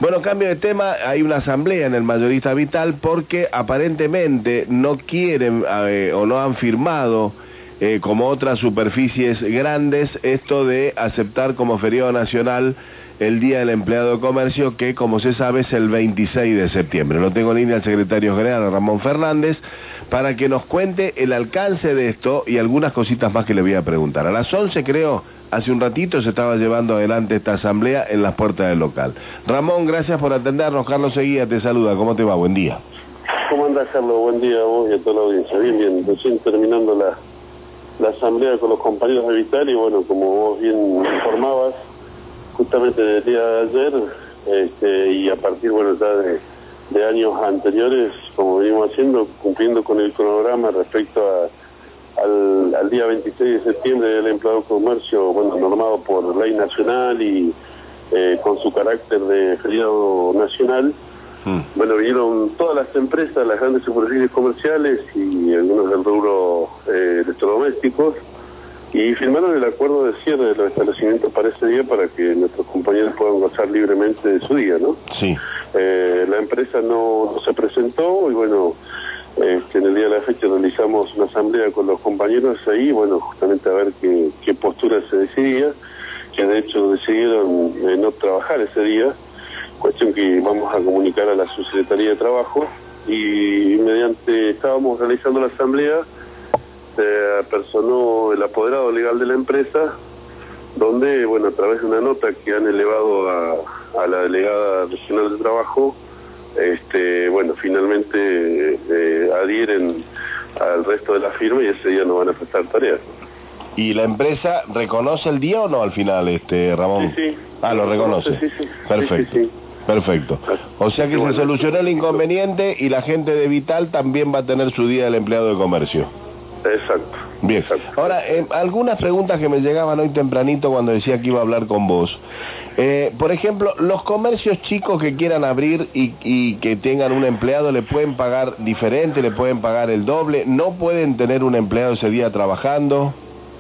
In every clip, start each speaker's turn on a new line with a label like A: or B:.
A: Bueno, cambio de tema, hay una asamblea en el Mayorista Vital porque aparentemente no quieren o no han firmado, como otras superficies grandes, esto de aceptar como feriado nacional el Día del Empleado de Comercio, que como se sabe es el 26 de septiembre. Lo tengo en línea al secretario general, Ramón Fernández, para que nos cuente el alcance de esto y algunas cositas más que le voy a preguntar. A las 11, creo, hace un ratito se estaba llevando adelante esta asamblea en las puertas del local. Ramón, gracias por atendernos. Carlos Seguía te saluda. ¿Cómo te va? Buen día.
B: ¿Cómo andás, Carlos? Buen día a vos y a toda la audiencia. Bien, bien. Recién terminando la asamblea con los compañeros de Vital y bueno, como vos bien informabas, justamente del día de ayer y a partir, bueno, ya de años anteriores, como venimos haciendo, cumpliendo con el cronograma respecto al día 26 de septiembre del empleado de comercio, bueno, normado por ley nacional y con su carácter de feriado nacional. Bueno, vinieron todas las empresas, las grandes superficies comerciales y algunos del rubro electrodomésticos y firmaron el acuerdo de cierre de los establecimientos para ese día para que nuestros compañeros puedan gozar libremente de su día, ¿no?
A: Sí.
B: La empresa no se presentó y bueno, en el día de la fecha realizamos una asamblea con los compañeros ahí, bueno, justamente a ver qué postura se decidía, que de hecho decidieron no trabajar ese día, cuestión que vamos a comunicar a la Subsecretaría de Trabajo y estábamos realizando la asamblea, se apersonó el apoderado legal de la empresa, donde, bueno, a través de una nota que han elevado a la delegada regional de trabajo, bueno, finalmente adhieren al resto de la firma y ese día no van a prestar tareas.
A: ¿Y la empresa reconoce el día o no al final, Ramón?
B: Sí.
A: Ah, lo reconoce.
B: Sí.
A: Perfecto.
B: Sí.
A: Perfecto. O sea que se solucionó el inconveniente y la gente de Vital también va a tener su día del empleado de comercio.
B: Exacto.
A: Bien.
B: Exacto.
A: Ahora, algunas preguntas que me llegaban hoy tempranito cuando decía que iba a hablar con vos. Por ejemplo, los comercios chicos que quieran abrir y que tengan un empleado, ¿le pueden pagar diferente? ¿Le pueden pagar el doble? ¿No pueden tener un empleado ese día trabajando?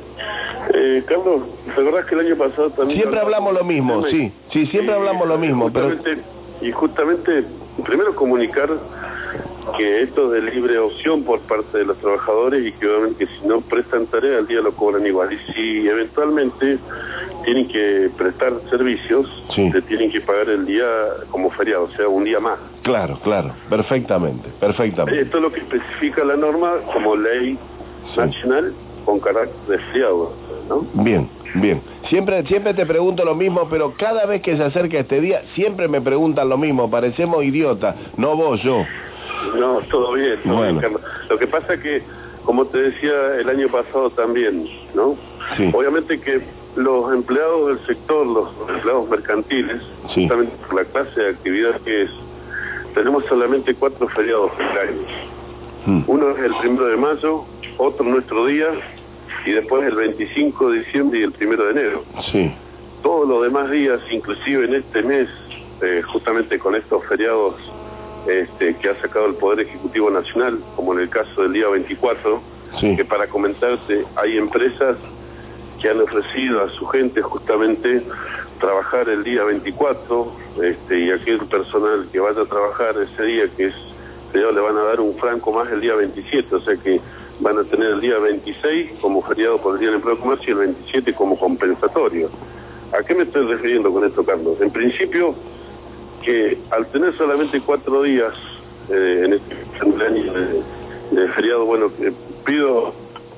B: Carlos, ¿te acordás que el año pasado también...
A: Siempre hablamos lo mismo, sí, siempre hablamos lo mismo,
B: justamente, primero comunicar que esto es de libre opción por parte de los trabajadores y que obviamente si no prestan tarea al día lo cobran igual. Y si eventualmente tienen que prestar servicios, se tienen que pagar el día como feriado, o sea, un día más.
A: Claro, perfectamente.
B: Esto es lo que especifica la norma como ley nacional con carácter de feriado, ¿no?
A: Bien. Siempre te pregunto lo mismo, pero cada vez que se acerca este día, siempre me preguntan lo mismo. Parecemos idiotas, no vos, yo.
B: No, todo bien, Carlos. Lo que pasa es que, como te decía el año pasado también, ¿no?
A: Sí.
B: Obviamente que los empleados del sector, los empleados mercantiles, justamente por la clase de actividad que es, tenemos solamente 4 feriados en el año. Uno es el 1 de mayo, otro nuestro día, y después el 25 de diciembre y el 1 de enero.
A: Sí.
B: Todos los demás días, inclusive en este mes, justamente con estos feriados que ha sacado el Poder Ejecutivo Nacional, como en el caso del día 24, que para comentarte, hay empresas que han ofrecido a su gente justamente trabajar el día 24, y aquel personal que vaya a trabajar ese día, que es feriado, le van a dar un franco más el día 27, o sea que van a tener el día 26 como feriado por el Día del Empleo de Comercio y el 27 como compensatorio. ¿A qué me estoy refiriendo con esto, Carlos? En principio, que al tener solamente 4 días en este año de feriado, bueno, pido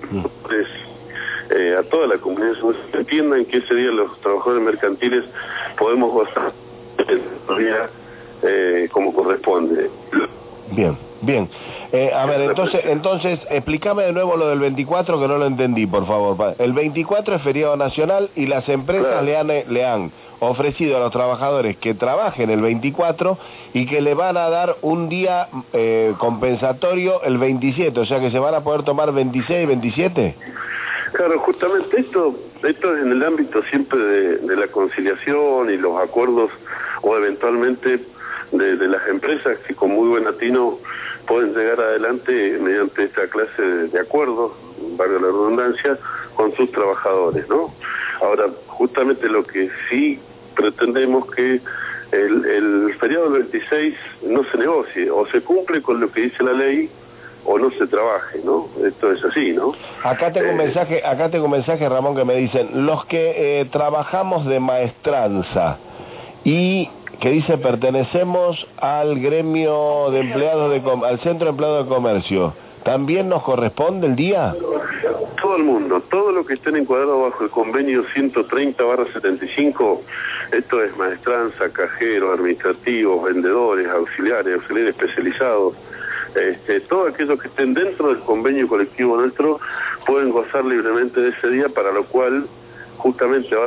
B: a toda la comunidad que entiendan que ese día los trabajadores mercantiles podemos gozar el día como corresponde.
A: Bien. A ver, entonces, explícame de nuevo lo del 24, que no lo entendí, por favor. El 24 es feriado nacional y las empresas le han ofrecido a los trabajadores que trabajen el 24 y que le van a dar un día compensatorio el 27, o sea que se van a poder tomar 26 y 27.
B: Claro, justamente esto es en el ámbito siempre de la conciliación y los acuerdos, o eventualmente de las empresas que con muy buen atino pueden llegar adelante mediante esta clase de acuerdos, valga la redundancia, con sus trabajadores, ¿no? Ahora, justamente lo que sí pretendemos que el feriado del 26 no se negocie, o se cumple con lo que dice la ley, o no se trabaje, ¿no? Esto es así, ¿no?
A: Acá tengo un mensaje, Ramón, que me dicen, los que trabajamos de maestranza y que dice pertenecemos al gremio de empleados al centro de empleados de comercio, ¿también nos corresponde el día?
B: Todo el mundo, todo lo que estén encuadrados bajo el convenio 130/75, esto es maestranza, cajeros, administrativos, vendedores, auxiliares especializados, todos aquellos que estén dentro del convenio colectivo nuestro pueden gozar libremente de ese día, para lo cual justamente ahora